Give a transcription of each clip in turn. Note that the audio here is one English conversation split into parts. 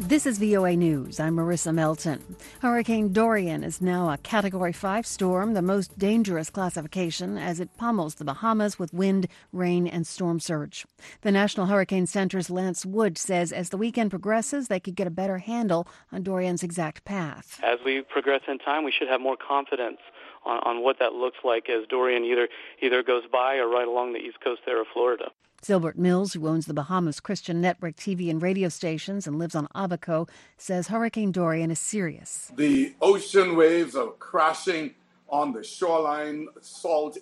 This is VOA News. I'm Marissa Melton. Hurricane Dorian is now a Category 5 storm, the most dangerous classification, as it pummels the Bahamas with wind, rain, and storm surge. The National Hurricane Center's Lance Wood says as the weekend progresses, they could get a better handle on Dorian's exact path. As we progress in time, we should have more confidence on what that looks like as Dorian either goes by or right along the east coast there of Florida. Silbert Mills, who owns the Bahamas Christian Network TV and radio stations and lives on Abaco, says Hurricane Dorian is serious. The ocean waves are crashing on the shoreline. Salt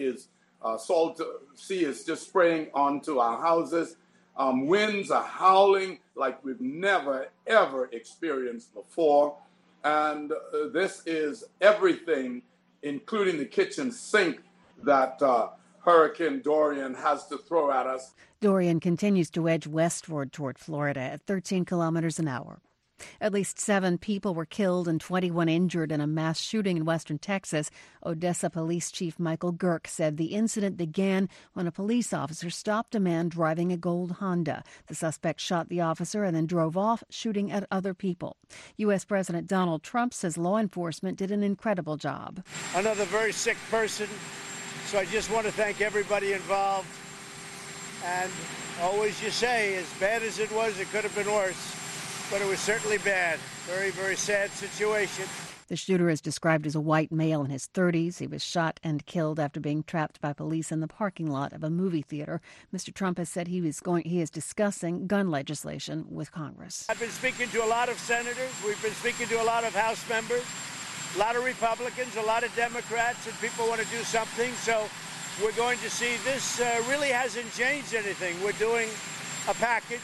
sea is just spraying onto our houses. Winds are howling like we've never, ever experienced before. And this is everything, including the kitchen sink, that Hurricane Dorian has to throw at us. Dorian continues to edge westward toward Florida at 13 kilometers an hour. At least 7 people were killed and 21 injured in a mass shooting in western Texas. Odessa Police Chief Michael Girk said the incident began when a police officer stopped a man driving a gold Honda. The suspect shot the officer and then drove off, shooting at other people. U.S. President Donald Trump says law enforcement did an incredible job. Another very sick person. So I just want to thank everybody involved. And always you say, as bad as it was, it could have been worse. But it was certainly bad. Very, very sad situation. The shooter is described as a white male in his 30s. He was shot and killed after being trapped by police in the parking lot of a movie theater. Mr. Trump has said he is discussing gun legislation with Congress. I've been speaking to a lot of senators. We've been speaking to a lot of House members. A lot of Republicans, a lot of Democrats, and people want to do something. So we're going to see. This really hasn't changed anything. We're doing a package.